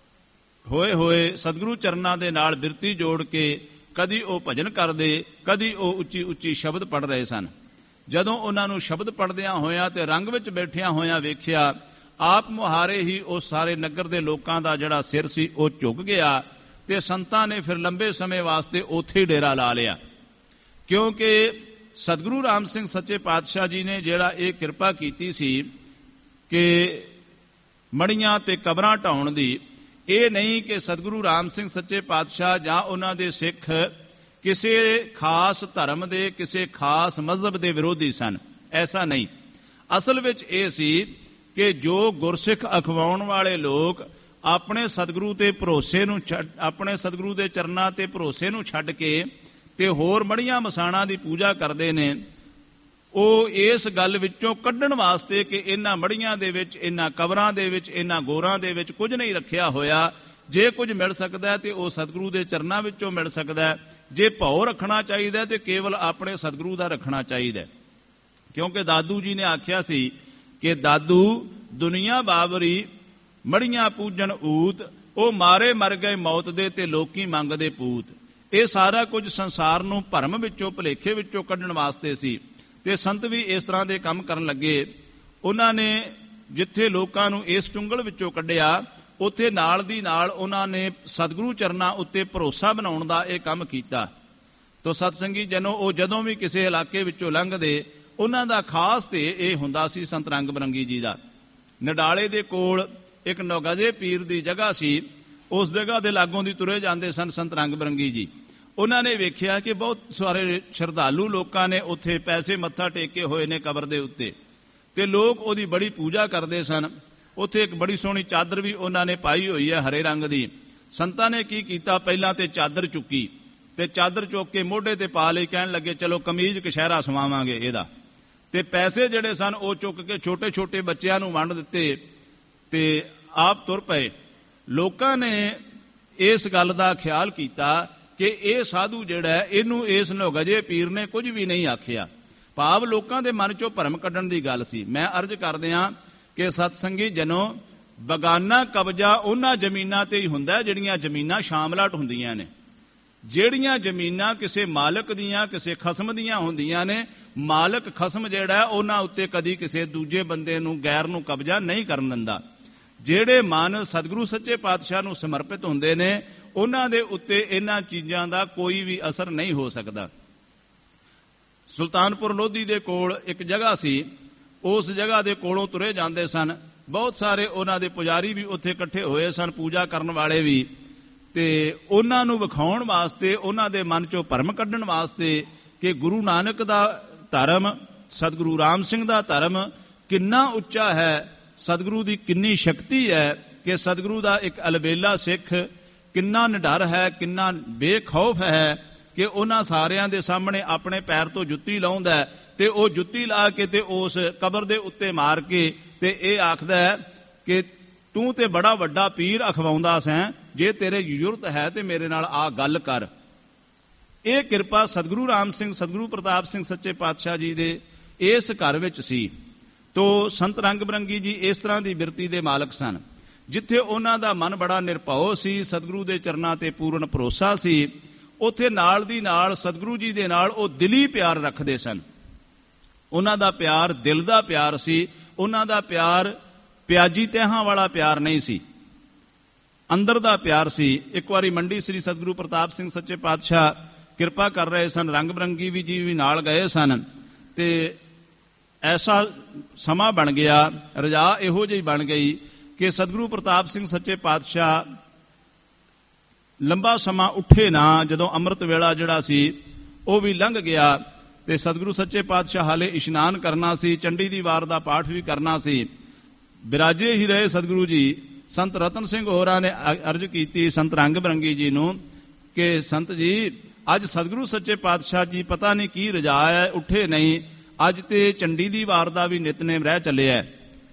ਹੋਏ ਸਤਿਗੁਰੂ ਚਰਨਾਂ ਦੇ ਨਾਲ ਬਿਰਤੀ ਜੋੜ ਕੇ ਕਦੀ ਉਹ ਭਜਨ ਕਰਦੇ, ਕਦੀ ਉਹ ਉੱਚੀ ਉੱਚੀ ਸ਼ਬਦ ਪੜ੍ਹ ਰਹੇ ਸਨ। ਜਦੋਂ ਉਹਨਾਂ ਨੂੰ ਸ਼ਬਦ ਪੜ੍ਹਦਿਆਂ ਹੋਇਆਂ ਤੇ ਰੰਗ ਵਿੱਚ ਬੈਠਿਆਂ ਹੋਇਆਂ ਵੇਖਿਆ, ਆਪ ਮੁਹਾਰੇ ਹੀ ਉਸ ਸਾਰੇ ਨਗਰ ਦੇ ਲੋਕਾਂ ਦਾ ਜਿਹੜਾ ਸਿਰ ਸੀ ਉਹ ਝੁਕ ਗਿਆ ਤੇ ਸੰਤਾਂ ਨੇ ਫਿਰ ਲੰਬੇ ਸਮੇਂ ਵਾਸਤੇ ਉੱਥੇ ਹੀ ਡੇਰਾ ਲਾ ਲਿਆ। ਕਿਉਂਕਿ ਸਤਿਗੁਰੂ ਰਾਮ ਸਿੰਘ ਸੱਚੇ ਪਾਤਸ਼ਾਹ ਜੀ ਨੇ ਜਿਹੜਾ ਇਹ ਕਿਰਪਾ ਕੀਤੀ ਸੀ ਕਿ ਮੜੀਆਂ ਤੇ ਕਬਰਾਂ ਢਾਉਣ ਦੀ, ਇਹ ਨਹੀਂ ਕਿ ਸਤਿਗੁਰੂ ਰਾਮ ਸਿੰਘ ਸੱਚੇ ਪਾਤਸ਼ਾਹ ਜਾਂ ਉਹਨਾਂ ਦੇ ਸਿੱਖ ਕਿਸੇ ਖਾਸ ਧਰਮ ਦੇ, ਕਿਸੇ ਖਾਸ ਮਜ਼ਹਬ ਦੇ ਵਿਰੋਧੀ ਸਨ, ਐਸਾ ਨਹੀਂ। ਅਸਲ ਵਿੱਚ ਇਹ ਸੀ ਕਿ ਜੋ ਗੁਰਸਿੱਖ ਅਖਵਾਉਣ ਵਾਲੇ ਲੋਕ ਆਪਣੇ ਸਤਿਗੁਰੂ ਤੇ ਭਰੋਸੇ ਨੂੰ ਆਪਣੇ ਸਤਿਗੁਰੂ ਦੇ ਚਰਨਾਂ ਤੇ ਭਰੋਸੇ ਨੂੰ ਛੱਡ ਕੇ ਤੇ ਹੋਰ ਮੜੀਆਂ ਮਸਾਣਾਂ ਦੀ ਪੂਜਾ ਕਰਦੇ ਨੇ, ਉਹ ਇਸ ਗੱਲ ਵਿੱਚੋਂ ਕੱਢਣ ਵਾਸਤੇ ਕਿ ਇਹਨਾਂ ਮੜੀਆਂ ਦੇ ਵਿੱਚ, ਇਹਨਾਂ ਕਬਰਾਂ ਦੇ ਵਿੱਚ, ਇਹਨਾਂ ਗੋਰਾਂ ਦੇ ਵਿੱਚ ਕੁਝ ਨਹੀਂ ਰੱਖਿਆ ਹੋਇਆ। ਜੇ ਕੁਝ ਮਿਲ ਸਕਦਾ ਤੇ ਉਹ ਸਤਿਗੁਰੂ ਦੇ ਚਰਨਾਂ ਵਿੱਚੋਂ ਮਿਲ ਸਕਦਾ। ਜੇ ਭਉ ਰੱਖਣਾ ਚਾਹੀਦਾ ਤੇ ਕੇਵਲ ਆਪਣੇ ਸਤਿਗੁਰੂ ਦਾ ਰੱਖਣਾ ਚਾਹੀਦਾ। ਕਿਉਂਕਿ ਦਾਦੂ ਜੀ ਨੇ ਆਖਿਆ ਸੀ ਕਿ ਦਾਦੂ ਦੁਨੀਆ ਬਾਬਰੀ ਮੜੀਆਂ ਪੂਜਣ ਊਤ, ਉਹ ਮਾਰੇ ਮਰ ਗਏ ਮੌਤ ਦੇ ਤੇ ਲੋਕੀ ਮੰਗਦੇ ਪੂਤ। ਇਹ ਸਾਰਾ ਕੁਝ ਸੰਸਾਰ ਨੂੰ ਭਰਮ ਵਿੱਚੋਂ, ਭੁਲੇਖੇ ਵਿੱਚੋਂ ਕੱਢਣ ਵਾਸਤੇ ਸੀ। ਤੇ ਸੰਤ ਵੀ ਇਸ ਤਰ੍ਹਾਂ ਦੇ ਕੰਮ ਕਰਨ ਲੱਗੇ। ਉਹਨਾਂ ਨੇ ਜਿੱਥੇ ਲੋਕਾਂ ਨੂੰ ਇਸ ਚੁੰਗਲ ਵਿੱਚੋਂ ਕੱਢਿਆ, ਉੱਥੇ ਨਾਲ ਦੀ ਨਾਲ ਉਹਨਾਂ ਨੇ ਸਤਿਗੁਰੂ ਚਰਨਾਂ ਉੱਤੇ ਭਰੋਸਾ ਬਣਾਉਣ ਦਾ ਇਹ ਕੰਮ ਕੀਤਾ। ਤੋ ਸਤਸੰਗੀ ਜਨੋ, ਉਹ ਜਦੋਂ ਵੀ ਕਿਸੇ ਇਲਾਕੇ ਵਿੱਚੋਂ ਲੰਘਦੇ, ਉਹਨਾਂ ਦਾ ਖਾਸ ਤੇ ਇਹ ਹੁੰਦਾ ਸੀ ਸੰਤ ਰੰਗ ਬਰੰਗੀ ਜੀ ਦਾ। ਨਡਾਲੇ ਦੇ ਕੋਲ ਇੱਕ ਨੌਗਜੇ ਪੀਰ ਦੀ ਜਗ੍ਹਾ ਸੀ। ਉਸ ਜਗ੍ਹਾ ਦੇ ਲਾਗੋਂ ਦੀ ਤੁਰੇ ਜਾਂਦੇ ਸਨ ਸੰਤ ਰੰਗ ਬਰੰਗੀ ਜੀ। ਉਹਨਾਂ ਨੇ ਵੇਖਿਆ ਕਿ ਬਹੁਤ ਸਾਰੇ ਸ਼ਰਧਾਲੂ ਲੋਕਾਂ ਨੇ ਉੱਥੇ ਪੈਸੇ ਮੱਥਾ ਟੇਕੇ ਹੋਏ ਨੇ ਕਬਰ ਦੇ ਉੱਤੇ, ਤੇ ਲੋਕ ਉਹਦੀ ਬੜੀ ਪੂਜਾ ਕਰਦੇ ਸਨ। ਉੱਥੇ ਇੱਕ ਬੜੀ ਸੋਹਣੀ ਚਾਦਰ ਵੀ ਉਹਨਾਂ ਨੇ ਪਾਈ ਹੋਈ ਹੈ ਹਰੇ ਰੰਗ ਦੀ। ਸੰਤਾਂ ਨੇ ਕੀ ਕੀਤਾ, ਪਹਿਲਾਂ ਤੇ ਚਾਦਰ ਚੁੱਕੀ ਤੇ ਚਾਦਰ ਚੁੱਕ ਕੇ ਮੋਢੇ ਤੇ ਪਾ ਲਈ। ਕਹਿਣ ਲੱਗੇ ਚਲੋ ਕਮੀਜ਼ ਕਸ਼ਹਿਰਾ ਸਵਾਵਾਂਗੇ ਇਹਦਾ। ਤੇ ਪੈਸੇ ਜਿਹੜੇ ਸਨ ਉਹ ਚੁੱਕ ਕੇ ਛੋਟੇ ਛੋਟੇ ਬੱਚਿਆਂ ਨੂੰ ਵੰਡ ਦਿੱਤੇ ਤੇ ਆਪ ਤੁਰ ਪਏ। ਲੋਕਾਂ ਨੇ ਇਸ ਗੱਲ ਦਾ ਖਿਆਲ ਕੀਤਾ ਕਿ ਇਹ ਸਾਧੂ ਜਿਹੜਾ ਇਹਨੂੰ ਇਸ ਨੌਗਜੇ ਪੀਰ ਨੇ ਕੁਝ ਵੀ ਨਹੀਂ ਆਖਿਆ। ਭਾਵ ਲੋਕਾਂ ਦੇ ਮਨ ਚੋਂ ਭਰਮ ਕੱਢਣ ਦੀ ਗੱਲ ਸੀ। ਮੈਂ ਅਰਜ਼ ਕਰਦਿਆਂ ਕਿ ਸਤਸੰਗੀ ਜਨੋ, ਬਗਾਨਾ ਕਬਜ਼ਾ ਉਹਨਾਂ ਜ਼ਮੀਨਾਂ ਤੇ ਹੀ ਹੁੰਦਾ ਜਿਹੜੀਆਂ ਜ਼ਮੀਨਾਂ ਸ਼ਾਮਲਾਟ ਹੁੰਦੀਆਂ ਨੇ। ਜਿਹੜੀਆਂ ਜ਼ਮੀਨਾਂ ਕਿਸੇ ਮਾਲਕ ਦੀਆਂ, ਕਿਸੇ ਖਸਮ ਦੀਆਂ ਹੁੰਦੀਆਂ ਨੇ, ਮਾਲਕ ਖਸਮ ਜਿਹੜਾ ਉਹਨਾਂ ਉੱਤੇ ਕਦੀ ਕਿਸੇ ਦੂਜੇ ਬੰਦੇ ਨੂੰ, ਗੈਰ ਨੂੰ ਕਬਜ਼ਾ ਨਹੀਂ ਕਰਨ ਦਿੰਦਾ। ਜਿਹੜੇ ਮਨ ਸਤਿਗੁਰੂ ਸੱਚੇ ਪਾਤਸ਼ਾਹ ਨੂੰ ਸਮਰਪਿਤ ਹੁੰਦੇ ਨੇ ਉਹਨਾਂ ਦੇ ਉੱਤੇ ਇਹਨਾਂ ਚੀਜ਼ਾਂ ਦਾ ਕੋਈ ਵੀ ਅਸਰ ਨਹੀਂ ਹੋ ਸਕਦਾ। ਸੁਲਤਾਨਪੁਰ ਲੋਧੀ ਦੇ ਕੋਲ ਇੱਕ ਜਗ੍ਹਾ ਸੀ, ਉਸ ਜਗ੍ਹਾ ਦੇ ਕੋਲੋਂ ਤੁਰੇ ਜਾਂਦੇ ਸਨ। ਬਹੁਤ ਸਾਰੇ ਉਹਨਾਂ ਦੇ ਪੁਜਾਰੀ ਵੀ ਉੱਥੇ ਇਕੱਠੇ ਹੋਏ ਸਨ, ਪੂਜਾ ਕਰਨ ਵਾਲੇ ਵੀ, ਤੇ ਉਹਨਾਂ ਨੂੰ ਵਿਖਾਉਣ ਵਾਸਤੇ, ਉਹਨਾਂ ਦੇ ਮਨ ਚੋਂ ਭਰਮ ਕੱਢਣ ਵਾਸਤੇ ਕਿ ਗੁਰੂ ਨਾਨਕ ਦਾ ਧਰਮ, ਸਤਿਗੁਰੂ ਰਾਮ ਸਿੰਘ ਦਾ ਧਰਮ ਕਿੰਨਾ ਉੱਚਾ ਹੈ, ਸਤਿਗੁਰੂ ਦੀ ਕਿੰਨੀ ਸ਼ਕਤੀ ਹੈ, ਕਿ ਸਤਿਗੁਰੂ ਦਾ ਇੱਕ ਅਲਬੇਲਾ ਸਿੱਖ ਕਿੰਨਾ ਨਿਡਰ ਹੈ, ਕਿੰਨਾ ਬੇਖੌਫ ਹੈ, ਕਿ ਉਹਨਾਂ ਸਾਰਿਆਂ ਦੇ ਸਾਹਮਣੇ ਆਪਣੇ ਪੈਰ ਤੋਂ ਜੁੱਤੀ ਲਾਉਂਦਾ ਤੇ ਉਹ ਜੁੱਤੀ ਲਾ ਕੇ ਤੇ ਉਸ ਕਬਰ ਦੇ ਉੱਤੇ ਮਾਰ ਕੇ ਤੇ ਇਹ ਆਖਦਾ ਹੈ ਕਿ ਤੂੰ ਤੇ ਬੜਾ ਵੱਡਾ ਪੀਰ ਅਖਵਾਉਂਦਾ ਸੈਂ, ਜੇ ਤੇਰੇ ਜ਼ਰੂਰਤ ਹੈ ਤੇ ਮੇਰੇ ਨਾਲ ਆ ਗੱਲ ਕਰ। ਇਹ ਕਿਰਪਾ ਸਤਿਗੁਰੂ ਰਾਮ ਸਿੰਘ, ਸਤਿਗੁਰੂ ਪ੍ਰਤਾਪ ਸਿੰਘ ਸੱਚੇ ਪਾਤਸ਼ਾਹ ਜੀ ਦੇ ਇਸ ਘਰ ਵਿੱਚ ਸੀ। ਤੋ ਸੰਤ ਰੰਗ ਬਰੰਗੀ ਜੀ ਇਸ ਤਰ੍ਹਾਂ ਦੀ ਬਿਰਤੀ ਦੇ ਮਾਲਕ ਸਨ। ਜਿੱਥੇ ਉਹਨਾਂ ਦਾ ਮਨ ਬੜਾ ਨਿਰਭਉ ਸੀ, ਸਤਿਗੁਰੂ ਦੇ ਚਰਨਾਂ ਤੇ ਪੂਰਨ ਭਰੋਸਾ ਸੀ, ਉੱਥੇ ਨਾਲ ਦੀ ਨਾਲ ਸਤਿਗੁਰੂ ਜੀ ਦੇ ਨਾਲ ਉਹ ਦਿਲੀ ਪਿਆਰ ਰੱਖਦੇ ਸਨ। ਉਹਨਾਂ ਦਾ ਪਿਆਰ ਦਿਲ ਦਾ ਪਿਆਰ ਸੀ। ਉਹਨਾਂ ਦਾ ਪਿਆਰ ਪਿਆਜੀ ਤਹਾਂ ਵਾਲਾ ਪਿਆਰ ਨਹੀਂ ਸੀ, ਅੰਦਰ ਦਾ ਪਿਆਰ ਸੀ। ਇੱਕ ਵਾਰੀ ਮੰਡੀ ਸ੍ਰੀ ਸਤਿਗੁਰੂ ਪ੍ਰਤਾਪ ਸਿੰਘ ਸੱਚੇ ਪਾਤਸ਼ਾਹ ਕਿਰਪਾ ਕਰ ਰਹੇ ਸਨ, ਰੰਗ ਬਰੰਗੀ ਵੀ ਜੀ ਵੀ ਨਾਲ ਗਏ ਸਨ, ਤੇ ਐਸਾ ਸਮਾਂ ਬਣ ਗਿਆ, ਰਜਾ ਇਹੋ ਜਿਹੀ ਬਣ ਗਈ ਕਿ ਸਤਿਗੁਰੂ ਪ੍ਰਤਾਪ ਸਿੰਘ ਸੱਚੇ ਪਾਤਸ਼ਾਹ ਲੰਬਾ ਸਮਾਂ ਉੱਠੇ ਨਾ। ਜਦੋਂ ਅੰਮ੍ਰਿਤ ਵੇਲਾ ਜਿਹੜਾ ਸੀ ਉਹ ਵੀ ਲੰਘ ਗਿਆ ਤੇ ਸਤਿਗੁਰੂ ਸੱਚੇ ਪਾਤਸ਼ਾਹ ਹਾਲੇ ਇਸ਼ਨਾਨ ਕਰਨਾ ਸੀ, ਚੰਡੀ ਦੀ ਵਾਰ ਦਾ ਪਾਠ ਵੀ ਕਰਨਾ ਸੀ। ਬਿਰਾਜੇ ਹੀ ਰਹੇ ਸਤਿਗੁਰੂ ਜੀ। ਸੰਤ ਰਤਨ ਸਿੰਘ ਹੋਰਾਂ ਨੇ ਅਰਜ਼ ਕੀਤੀ ਸੰਤ ਰੰਗ ਬਰੰਗੀ ਜੀ ਨੂੰ ਕਿ ਸੰਤ ਜੀ, ਅੱਜ ਸਤਿਗੁਰੂ ਸੱਚੇ ਪਾਤਸ਼ਾਹ ਜੀ ਪਤਾ ਨਹੀਂ ਕੀ ਰਜਾ ਹੈ, ਉੱਠੇ ਨਹੀਂ, ਅੱਜ ਤੇ ਚੰਡੀ ਦੀ ਵਾਰ ਦਾ ਵੀ ਨਿਤਨੇਮ ਰਹਿ ਚੱਲਿਆ,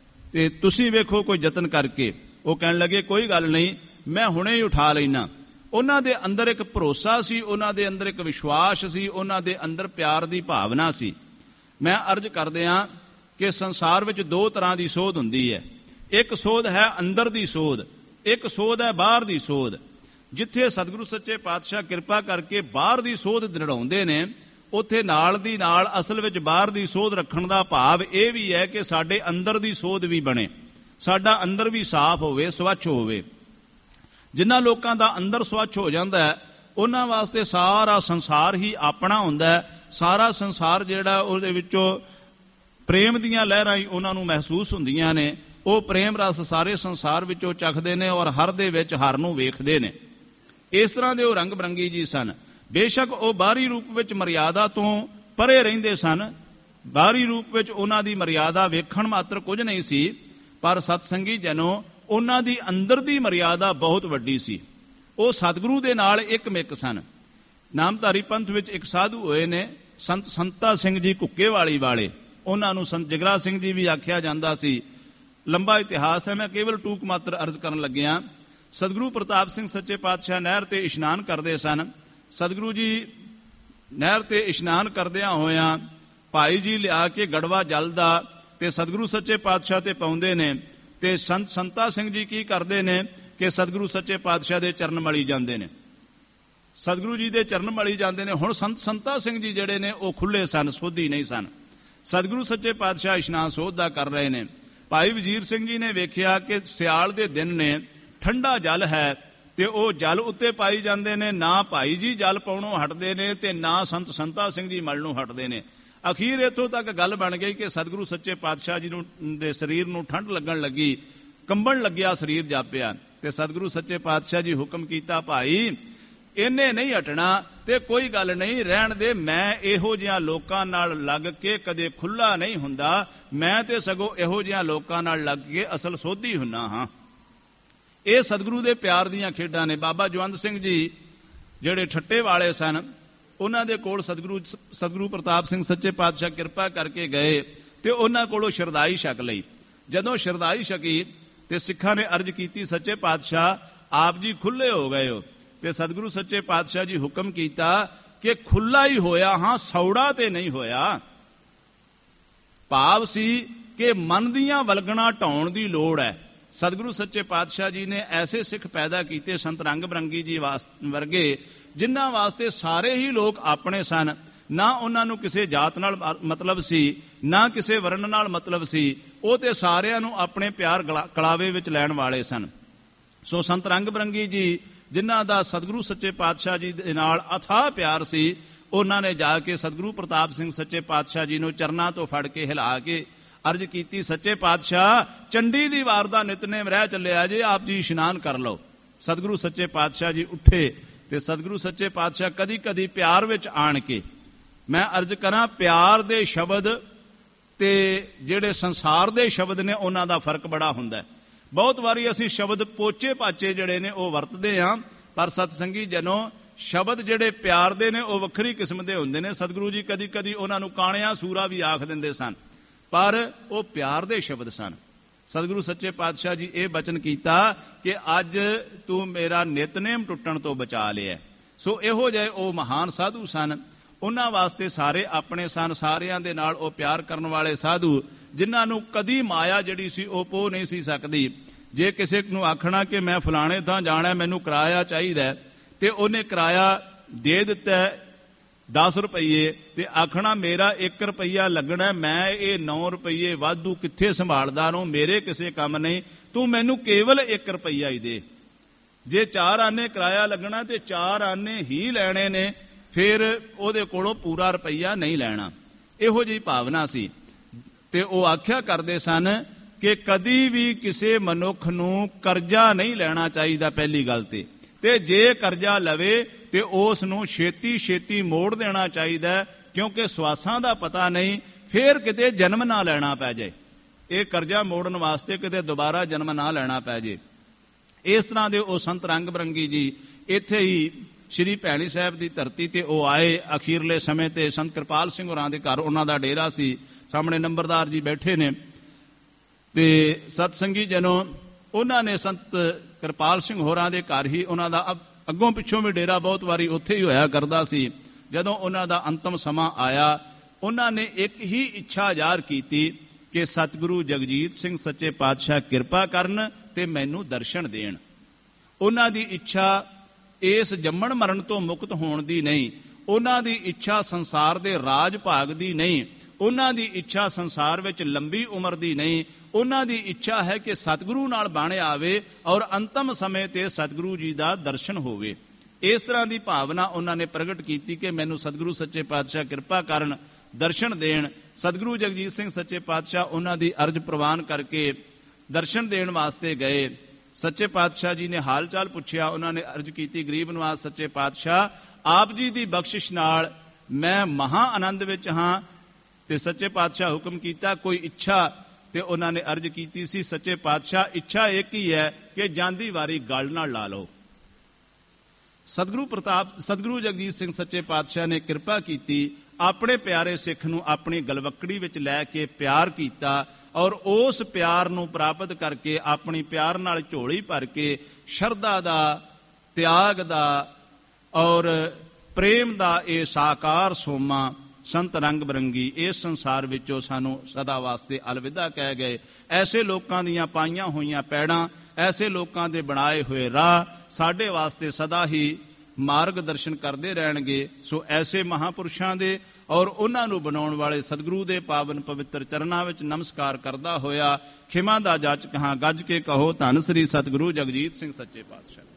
ਤੇ ਤੁਸੀਂ ਵੇਖੋ ਕੋਈ ਯਤਨ ਕਰਕੇ। ਉਹ ਕਹਿਣ ਲੱਗੇ ਕੋਈ ਗੱਲ ਨਹੀਂ, ਮੈਂ ਹੁਣੇ ਹੀ ਉਠਾ ਲੈਣਾ। ਉਹਨਾਂ ਦੇ ਅੰਦਰ ਇੱਕ ਭਰੋਸਾ ਸੀ, ਉਹਨਾਂ ਦੇ ਅੰਦਰ ਇੱਕ ਵਿਸ਼ਵਾਸ ਸੀ, ਉਹਨਾਂ ਦੇ ਅੰਦਰ ਪਿਆਰ ਦੀ ਭਾਵਨਾ ਸੀ। ਮੈਂ ਅਰਜ਼ ਕਰਦਿਆਂ ਕਿ ਸੰਸਾਰ ਵਿੱਚ ਦੋ ਤਰ੍ਹਾਂ ਦੀ ਸੋਧ ਹੁੰਦੀ ਹੈ। ਇੱਕ ਸੋਧ ਹੈ ਅੰਦਰ ਦੀ ਸੋਧ, ਇੱਕ ਸੋਧ ਹੈ ਬਾਹਰ ਦੀ ਸੋਧ। ਜਿੱਥੇ ਸਤਿਗੁਰੂ ਸੱਚੇ ਪਾਤਸ਼ਾਹ ਕਿਰਪਾ ਕਰਕੇ ਬਾਹਰ ਦੀ ਸੋਧ ਦ੍ਰਿੜਾਉਂਦੇ ਨੇ, ਉੱਥੇ ਨਾਲ ਦੀ ਨਾਲ ਅਸਲ ਵਿੱਚ ਬਾਹਰ ਦੀ ਸੋਧ ਰੱਖਣ ਦਾ ਭਾਵ ਇਹ ਵੀ ਹੈ ਕਿ ਸਾਡੇ ਅੰਦਰ ਦੀ ਸੋਧ ਵੀ ਬਣੇ, ਸਾਡਾ ਅੰਦਰ ਵੀ ਸਾਫ਼ ਹੋਵੇ, ਸਵੱਛ ਹੋਵੇ। ਜਿਨ੍ਹਾਂ ਲੋਕਾਂ ਦਾ ਅੰਦਰ ਸਵੱਛ ਹੋ ਜਾਂਦਾ ਹੈ, ਉਹਨਾਂ ਵਾਸਤੇ ਸਾਰਾ ਸੰਸਾਰ ਹੀ ਆਪਣਾ ਹੁੰਦਾ ਹੈ। ਸਾਰਾ ਸੰਸਾਰ ਜਿਹੜਾ ਉਹਦੇ ਵਿੱਚੋਂ ਪ੍ਰੇਮ ਦੀਆਂ ਲਹਿਰਾਂ ਹੀ ਉਹਨਾਂ ਨੂੰ ਮਹਿਸੂਸ ਹੁੰਦੀਆਂ ਨੇ। ਉਹ ਪ੍ਰੇਮ ਰਸ ਸਾਰੇ ਸੰਸਾਰ ਵਿੱਚੋਂ ਚੱਖਦੇ ਨੇ ਔਰ ਹਰ ਦੇ ਵਿੱਚ ਹਰ ਨੂੰ ਵੇਖਦੇ ਨੇ। ਇਸ ਤਰ੍ਹਾਂ ਦੇ ਉਹ ਰੰਗ ਬਰੰਗੀ ਜੀ ਸਨ। ਬੇਸ਼ੱਕ ਉਹ ਬਾਹਰੀ ਰੂਪ ਵਿੱਚ ਮਰਿਆਦਾ ਤੋਂ ਪਰੇ ਰਹਿੰਦੇ ਸਨ, ਬਾਹਰੀ ਰੂਪ ਵਿੱਚ ਉਹਨਾਂ ਦੀ ਮਰਿਆਦਾ ਵੇਖਣ ਮਾਤਰ ਕੁਝ ਨਹੀਂ ਸੀ, ਪਰ ਸਤਸੰਗੀ ਜਨੋ, ਉਹਨਾਂ ਦੀ ਅੰਦਰ ਦੀ ਮਰਿਆਦਾ ਬਹੁਤ ਵੱਡੀ ਸੀ। ਉਹ ਸਤਿਗੁਰੂ ਦੇ ਨਾਲ ਇੱਕ ਮਿੱਕ ਸਨ। ਨਾਮਧਾਰੀ ਪੰਥ ਵਿੱਚ ਇੱਕ ਸਾਧੂ ਹੋਏ ਨੇ ਸੰਤ ਸੰਤਾ ਸਿੰਘ ਜੀ ਘੁੱਕੇਵਾਲੀ ਵਾਲੇ। ਉਹਨਾਂ ਨੂੰ ਸੰਤ ਜਗਰਾ ਸਿੰਘ ਜੀ ਵੀ ਆਖਿਆ ਜਾਂਦਾ ਸੀ। ਲੰਬਾ ਇਤਿਹਾਸ ਹੈ, ਮੈਂ ਕੇਵਲ ਟੂਕ ਮਾਤਰ ਅਰਜ਼ ਕਰਨ ਲੱਗਿਆ। ਸਤਿਗੁਰੂ ਪ੍ਰਤਾਪ ਸਿੰਘ ਸੱਚੇ ਪਾਤਸ਼ਾਹ ਨਹਿਰ ਤੇ ਇਸ਼ਨਾਨ ਕਰਦੇ ਸਨ। ਸਤਿਗੁਰੂ ਜੀ ਨਹਿਰ ਤੇ ਇਸ਼ਨਾਨ ਕਰਦਿਆਂ ਹੋਇਆਂ ਭਾਈ ਜੀ ਲਿਆ ਕੇ ਗੜਵਾ ਜਲ ਦਾ ਤੇ ਸਤਿਗੁਰੂ ਸੱਚੇ ਪਾਤਸ਼ਾਹ ਤੇ ਪਾਉਂਦੇ ਨੇ, ਤੇ ਸੰਤ ਸੰਤਾ ਸਿੰਘ ਜੀ ਕੀ ਕਰਦੇ ਨੇ ਕਿ ਸਤਿਗੁਰੂ ਸੱਚੇ ਪਾਤਸ਼ਾਹ ਦੇ ਚਰਨ ਮਲੀ ਜਾਂਦੇ ਨੇ, ਸਤਿਗੁਰੂ ਜੀ ਦੇ ਚਰਨ ਮਲੀ ਜਾਂਦੇ ਨੇ। ਹੁਣ ਸੰਤ ਸੰਤਾ ਸਿੰਘ ਜੀ ਜਿਹੜੇ ਨੇ ਉਹ ਖੁੱਲੇ ਸਨ, ਸੋਧੀ ਨਹੀਂ ਸਨ। ਸਤਿਗੁਰੂ ਸੱਚੇ ਪਾਤਸ਼ਾਹ ਇਸ਼ਨਾਨ ਸੋਧ ਦਾ ਕਰ ਰਹੇ ਨੇ। ਭਾਈ ਵਜ਼ੀਰ ਸਿੰਘ ਜੀ ਨੇ ਵੇਖਿਆ ਕਿ ਸਿਆਲ ਦੇ ਦਿਨ ਨੇ, ਠੰਡਾ ਜਲ ਹੈ, ਤੇ ਉਹ ਜਲ ਉੱਤੇ ਪਾਈ ਜਾਂਦੇ ਨੇ। ਨਾ ਭਾਈ ਜੀ ਜਲ ਪਾਉਣੋਂ ਹਟਦੇ ਨੇ ਤੇ ਨਾ ਸੰਤ ਸੰਤਾ ਸਿੰਘ ਜੀ ਮਲਣੋਂ ਹਟਦੇ ਨੇ। ਅਖੀਰ ਇੱਥੋਂ ਤੱਕ ਗੱਲ ਬਣ ਗਈ ਕਿ ਸਤਿਗੁਰੂ ਸੱਚੇ ਪਾਤਸ਼ਾਹ ਜੀ ਨੂੰ ਦੇ ਸਰੀਰ ਨੂੰ ਠੰਡ ਲੱਗਣ ਲੱਗੀ, ਕੰਬਣ ਲੱਗਿਆ, ਸਰੀਰ ਜਾਪਿਆ, ਤੇ ਸਤਿਗੁਰੂ ਸੱਚੇ ਪਾਤਸ਼ਾਹ ਜੀ ਹੁਕਮ ਕੀਤਾ, ਭਾਈ ਇਹਨੇ ਨਹੀਂ ਹਟਣਾ ਤੇ ਕੋਈ ਗੱਲ ਨਹੀਂ, ਰਹਿਣ ਦੇ। ਮੈਂ ਇਹੋ ਜਿਹਾ ਲੋਕਾਂ ਨਾਲ ਲੱਗ ਕੇ ਕਦੇ ਖੁੱਲਾ ਨਹੀਂ ਹੁੰਦਾ, ਮੈਂ ਤੇ ਸਗੋਂ ਇਹੋ ਜਿਹਾ ਲੋਕਾਂ ਨਾਲ ਲੱਗ ਕੇ ਅਸਲ ਸੋਧੀ ਹੁੰਨਾ ਹਾਂ। ਇਹ ਸਤਿਗੁਰੂ ਦੇ ਪਿਆਰ ਦੀਆਂ ਖੇਡਾਂ ਨੇ। ਬਾਬਾ ਜਵੰਦ ਸਿੰਘ ਜੀ ਜਿਹੜੇ ਠੱਟੇ ਵਾਲੇ ਸਨ, ਉਹਨਾਂ ਦੇ ਕੋਲ ਸਤਿਗੁਰੂ ਪ੍ਰਤਾਪ ਸਿੰਘ ਸੱਚੇ ਪਾਤਸ਼ਾਹ ਕਿਰਪਾ ਕਰਕੇ ਗਏ ਤੇ ਉਹਨਾਂ ਕੋਲੋਂ ਸ਼ਰਦਾਈ ਛਕ ਲਈ। ਜਦੋਂ ਸ਼ਰਦਾਈ ਛਕੀ ਤੇ ਸਿੱਖਾਂ ਨੇ ਅਰਜ਼ ਕੀਤੀ, ਸੱਚੇ ਪਾਤਸ਼ਾਹ ਆਪ ਜੀ ਖੁੱਲੇ ਹੋ ਗਏ ਹੋ, ਤੇ ਸਤਿਗੁਰੂ ਸੱਚੇ ਪਾਤਸ਼ਾਹ ਜੀ ਹੁਕਮ ਕੀਤਾ ਕਿ ਖੁੱਲਾ ਹੀ ਹੋਇਆ ਹਾਂ, ਸੌੜਾ ਤੇ ਨਹੀਂ ਹੋਇਆ। ਭਾਵ ਸੀ ਕਿ ਮਨ ਦੀਆਂ ਵਲਗਣਾ ਢਾਉਣ ਦੀ ਲੋੜ ਹੈ। ਸਤਿਗੁਰੂ ਸੱਚੇ ਪਾਤਸ਼ਾਹ ਜੀ ਨੇ ਐਸੇ ਸਿੱਖ ਪੈਦਾ ਕੀਤੇ, ਸੰਤ ਰੰਗ ਬਰੰਗੀ ਜੀ ਵਰਗੇ, ਜਿਨ੍ਹਾਂ ਵਾਸਤੇ ਸਾਰੇ ਹੀ ਲੋਕ ਆਪਣੇ ਸਨ। ਨਾ ਉਹਨਾਂ ਨੂੰ ਕਿਸੇ ਜਾਤ ਨਾਲ ਮਤਲਬ ਸੀ, ਨਾ ਕਿਸੇ ਵਰਨ ਨਾਲ ਮਤਲਬ ਸੀ। ਉਹ ਤੇ ਸਾਰਿਆਂ ਨੂੰ ਆਪਣੇ ਪਿਆਰ ਕਲਾਵੇ ਵਿੱਚ ਲੈਣ ਵਾਲੇ ਸਨ। ਸੋ ਸੰਤ ਰੰਗ ਬਰੰਗੀ ਜੀ, ਜਿਨ੍ਹਾਂ ਦਾ ਸਤਿਗੁਰੂ ਸੱਚੇ ਪਾਤਸ਼ਾਹ ਜੀ ਦੇ ਨਾਲ ਅਥਾਹ ਪਿਆਰ ਸੀ, ਉਹਨਾਂ ਨੇ ਜਾ ਕੇ ਸਤਿਗੁਰੂ ਪ੍ਰਤਾਪ ਸਿੰਘ ਸੱਚੇ ਪਾਤਸ਼ਾਹ ਜੀ ਨੂੰ ਚਰਨਾਂ ਤੋਂ ਫੜ ਕੇ ਹਿਲਾ ਕੇ ਅਰਜ਼ ਕੀਤੀ, ਸੱਚੇ ਪਾਤਸ਼ਾਹ ਚੰਡੀ ਦੀ ਵਾਰ ਦਾ ਨਿਤਨੇਮ ਰਹਿ ਚੱਲਿਆ ਜੇ, ਆਪ ਜੀ ਇਸ਼ਨਾਨ ਕਰ ਲਓ। ਸਤਿਗੁਰੂ ਸੱਚੇ ਪਾਤਸ਼ਾਹ ਜੀ ਉੱਠੇ ਤੇ ਸਤਿਗੁਰੂ ਸੱਚੇ ਪਾਤਸ਼ਾਹ ਕਦੀ ਕਦੀ ਪਿਆਰ ਵਿੱਚ ਆਣ ਕੇ, ਮੈਂ ਅਰਜ਼ ਕਰਾਂ ਪਿਆਰ ਦੇ ਸ਼ਬਦ ਤੇ ਜਿਹੜੇ ਸੰਸਾਰ ਦੇ ਸ਼ਬਦ ਨੇ ਉਹਨਾਂ ਦਾ ਫਰਕ ਬੜਾ ਹੁੰਦਾ। ਬਹੁਤ ਵਾਰੀ ਅਸੀਂ ਸ਼ਬਦ ਪੋਚੇ ਪਾਚੇ ਜਿਹੜੇ ਨੇ ਉਹ ਵਰਤਦੇ ਹਾਂ, ਪਰ ਸਤਸੰਗੀ ਜਨੋ ਸ਼ਬਦ ਜਿਹੜੇ ਪਿਆਰ ਦੇ ਨੇ ਉਹ ਵੱਖਰੀ ਕਿਸਮ ਦੇ ਹੁੰਦੇ ਨੇ। ਸਤਿਗੁਰੂ ਜੀ ਕਦੀ ਕਦੀ ਉਹਨਾਂ ਨੂੰ ਕਾਣਿਆ ਸੂਰਾ ਵੀ ਆਖ ਦਿੰਦੇ ਸਨ, ਪਰ ਉਹ ਪਿਆਰ ਦੇ ਸ਼ਬਦ ਸਨ। ਸਤਿਗੁਰੂ ਸੱਚੇ ਪਾਤਸ਼ਾਹ ਜੀ ਇਹ ਬਚਨ ਕੀਤਾ ਕਿ ਅੱਜ ਤੂੰ ਮੇਰਾ ਨਿਤਨੇਮ ਟੁੱਟਣ ਤੋਂ ਬਚਾ ਲਿਆ। ਸੋ ਇਹੋ ਜਿਹੇ ਉਹ ਮਹਾਨ ਸਾਧੂ ਸਨ। ਉਹਨਾਂ ਵਾਸਤੇ ਸਾਰੇ ਆਪਣੇ ਸਨ, ਸਾਰਿਆਂ ਦੇ ਨਾਲ ਉਹ ਪਿਆਰ ਕਰਨ ਵਾਲੇ ਸਾਧੂ, ਜਿਨ੍ਹਾਂ ਨੂੰ ਕਦੀ ਮਾਇਆ ਜਿਹੜੀ ਸੀ ਉਹ ਪੋਹ ਨਹੀਂ ਸੀ ਸਕਦੀ। ਜੇ ਕਿਸੇ ਨੂੰ ਆਖਣਾ ਕਿ ਮੈਂ ਫਲਾਣੇ ਥਾਂ ਜਾਣਾ, ਮੈਨੂੰ ਕਿਰਾਇਆ ਚਾਹੀਦਾ, ਤੇ ਉਹਨੇ ਕਿਰਾਇਆ ਦੇ ਦਿੱਤਾ 10 ਰੁਪਈਏ, ਤੇ ਆਖਣਾ ਮੇਰਾ 1 ਰੁਪਈਆ ਲੱਗਣਾ, ਮੈਂ ਇਹ 9 ਰੁਪਈਏ ਵਾਧੂ ਕਿੱਥੇ ਸੰਭਾਲਦਾ ਰਹੂੰ, ਮੇਰੇ ਕਿਸੇ ਕੰਮ ਨਹੀਂ, ਤੂੰ ਮੈਨੂੰ ਕੇਵਲ 1 ਰੁਪਈਆ ਹੀ ਦੇ। ਜੇ 4 ਆਨੇ ਕਿਰਾਇਆ ਲੱਗਣਾ ਤੇ 4 ਆਨੇ ਹੀ ਲੈਣੇ ਨੇ, ਫਿਰ ਉਹਦੇ ਕੋਲੋਂ ਪੂਰਾ ਰੁਪਈਆ ਨਹੀਂ ਲੈਣਾ। ਇਹੋ ਜਿਹੀ ਭਾਵਨਾ ਸੀ। ਤੇ ਉਹ ਆਖਿਆ ਕਰਦੇ ਸਨ ਕਿ ਕਦੀ ਵੀ ਕਿਸੇ ਮਨੁੱਖ ਨੂੰ ਕਰਜ਼ਾ ਨਹੀਂ ਲੈਣਾ ਚਾਹੀਦਾ ਪਹਿਲੀ ਗੱਲ ਤੇ ਜੇ ਕਰਜ਼ਾ ਲਵੇ ਤੇ ਉਸ ਨੂੰ ਛੇਤੀ ਛੇਤੀ ਮੋੜ ਦੇਣਾ ਚਾਹੀਦਾ, ਕਿਉਂਕਿ ਸਵਾਸਾਂ ਦਾ ਪਤਾ ਨਹੀਂ, ਫੇਰ ਕਿਤੇ ਜਨਮ ਨਾ ਲੈਣਾ ਪੈ ਜਾਏ। ਇਹ ਕਰਜ਼ਾ ਮੋੜਨ ਵਾਸਤੇ ਕਿਤੇ ਦੁਬਾਰਾ ਜਨਮ ਨਾ ਲੈਣਾ ਪੈ ਜਾਏ। ਇਸ ਤਰ੍ਹਾਂ ਦੇ ਉਹ ਸੰਤ ਰੰਗ ਬਰੰਗੀ ਜੀ ਇੱਥੇ ਹੀ ਸ਼੍ਰੀ ਭੈਣੀ ਸਾਹਿਬ ਦੀ ਧਰਤੀ ਤੇ ਉਹ ਆਏ। ਅਖੀਰਲੇ ਸਮੇਂ ਤੇ ਸੰਤ ਕਿਰਪਾਲ ਸਿੰਘ ਹੋਰਾਂ ਦੇ ਘਰ ਉਹਨਾਂ ਦਾ ਡੇਰਾ ਸੀ। ਸਾਹਮਣੇ ਨੰਬਰਦਾਰ ਜੀ ਬੈਠੇ ਨੇ। ਤੇ ਸਤਸੰਗੀ ਜਨੋ, ਉਹਨਾਂ ਨੇ ਸੰਤ ਕਿਰਪਾਲ ਸਿੰਘ ਹੋਰਾਂ ਦੇ ਘਰ ਹੀ, ਉਹਨਾਂ ਦਾ ਅੱਗੋਂ ਪਿੱਛੋਂ ਵੀ ਡੇਰਾ ਬਹੁਤ ਵਾਰੀ ਉੱਥੇ ਹੀ ਹੋਇਆ ਕਰਦਾ ਸੀ। ਜਦੋਂ ਉਹਨਾਂ ਦਾ ਅੰਤਮ ਸਮਾਂ ਆਇਆ, ਉਹਨਾਂ ਨੇ ਇੱਕ ਹੀ ਇੱਛਾ ਜ਼ਾਹਰ ਕੀਤੀ ਕਿ ਸਤਿਗੁਰੂ ਜਗਜੀਤ ਸਿੰਘ ਸੱਚੇ ਪਾਤਸ਼ਾਹ ਕਿਰਪਾ ਕਰਨ ਤੇ ਮੈਨੂੰ ਦਰਸ਼ਨ ਦੇਣ। ਉਹਨਾਂ ਦੀ ਇੱਛਾ ਇਸ ਜੰਮਣ ਮਰਨ ਤੋਂ ਮੁਕਤ ਹੋਣ ਦੀ ਨਹੀਂ, ਉਹਨਾਂ ਦੀ ਇੱਛਾ ਸੰਸਾਰ ਦੇ ਰਾਜ ਭਾਗ ਦੀ ਨਹੀਂ, ਉਹਨਾਂ ਦੀ ਇੱਛਾ ਸੰਸਾਰ ਵਿੱਚ ਲੰਬੀ ਉਮਰ ਦੀ ਨਹੀਂ। ਉਹਨਾਂ ਦੀ ਇੱਛਾ ਹੈ ਕਿ ਸਤਿਗੁਰੂ ਨਾਲ ਬਣ ਆਵੇ ਔਰ ਅੰਤਮ ਸਮੇਂ ਤੇ ਸਤਿਗੁਰੂ ਜੀ ਦਾ ਦਰਸ਼ਨ ਹੋਵੇ। ਇਸ ਤਰ੍ਹਾਂ ਦੀ ਭਾਵਨਾ ਉਹਨਾਂ ਨੇ ਪ੍ਰਗਟ ਕੀਤੀ ਕਿ ਮੈਨੂੰ ਸਤਿਗੁਰੂ ਸੱਚੇ ਪਾਤਸ਼ਾਹ ਕਿਰਪਾ ਕਰਨ, ਦਰਸ਼ਨ ਦੇਣ। ਸਤਿਗੁਰੂ ਜਗਜੀਤ ਸਿੰਘ ਸੱਚੇ ਪਾਤਸ਼ਾਹ ਉਹਨਾਂ ਦੀ ਅਰਜ਼ ਪ੍ਰਵਾਨ ਕਰਕੇ ਦਰਸ਼ਨ ਦੇਣ ਵਾਸਤੇ ਗਏ। ਸੱਚੇ ਪਾਤਸ਼ਾਹ ਜੀ ਨੇ ਹਾਲ ਚਾਲ ਪੁੱਛਿਆ। ਉਹਨਾਂ ਨੇ ਅਰਜ਼ ਕੀਤੀ, ਗਰੀਬ ਨਵਾਜ਼ ਸੱਚੇ ਪਾਤਸ਼ਾਹ, ਆਪ ਜੀ ਦੀ ਬਖਸ਼ਿਸ਼ ਨਾਲ ਮੈਂ ਮਹਾ ਆਨੰਦ ਵਿੱਚ ਹਾਂ। ਤੇ ਸੱਚੇ ਪਾਤਸ਼ਾਹ ਹੁਕਮ ਕੀਤਾ, ਕੋਈ ਇੱਛਾ? ਤੇ ਉਹਨਾਂ ਨੇ ਅਰਜ਼ ਕੀਤੀ ਸੀ, ਸੱਚੇ ਪਾਤਸ਼ਾਹ ਇੱਛਾ ਇੱਕ ਹੀ ਹੈ ਕਿ ਜਾਂਦੀ ਵਾਰੀ ਗਲ ਨਾਲ ਲਾ ਲਓ। ਸਤਿਗੁਰੂ ਜਗਜੀਤ ਸਿੰਘ ਸੱਚੇ ਪਾਤਸ਼ਾਹ ਨੇ ਕਿਰਪਾ ਕੀਤੀ, ਆਪਣੇ ਪਿਆਰੇ ਸਿੱਖ ਨੂੰ ਆਪਣੀ ਗਲਵੱਕੜੀ ਵਿੱਚ ਲੈ ਕੇ ਪਿਆਰ ਕੀਤਾ ਔਰ ਉਸ ਪਿਆਰ ਨੂੰ ਪ੍ਰਾਪਤ ਕਰਕੇ ਆਪਣੀ ਪਿਆਰ ਨਾਲ ਝੋਲੀ ਭਰ ਕੇ ਸ਼ਰਧਾ ਦਾ, ਤਿਆਗ ਦਾ ਔਰ ਪ੍ਰੇਮ ਦਾ ਇਹ ਸਾਕਾਰ ਸੋਮਾ ਸੰਤ ਰੰਗ ਬਰੰਗੀ ਇਸ ਸੰਸਾਰ ਵਿੱਚੋਂ ਸਾਨੂੰ ਸਦਾ ਵਾਸਤੇ ਅਲਵਿਦਾ ਕਹਿ ਗਏ। ਐਸੇ ਲੋਕਾਂ ਦੀਆਂ ਪਾਈਆਂ ਹੋਈਆਂ ਪੈੜਾਂ, ਐਸੇ ਲੋਕਾਂ ਦੇ ਬਣਾਏ ਹੋਏ ਰਾਹ ਸਾਡੇ ਵਾਸਤੇ ਸਦਾ ਹੀ ਮਾਰਗ ਦਰਸ਼ਨ ਕਰਦੇ ਰਹਿਣਗੇ। ਸੋ ਐਸੇ ਮਹਾਂਪੁਰਸ਼ਾਂ ਦੇ ਔਰ ਉਹਨਾਂ ਨੂੰ ਬਣਾਉਣ ਵਾਲੇ ਸਤਿਗੁਰੂ ਦੇ ਪਾਵਨ ਪਵਿੱਤਰ ਚਰਨਾਂ ਵਿੱਚ ਨਮਸਕਾਰ ਕਰਦਾ ਹੋਇਆ ਖਿਮਾ ਦਾ ਜਾਚਕ ਹਾਂ। ਗੱਜ ਕੇ ਕਹੋ, ਧੰਨ ਸ੍ਰੀ ਸਤਿਗੁਰੂ ਜਗਜੀਤ ਸਿੰਘ ਸੱਚੇ ਪਾਤਸ਼ਾਹ।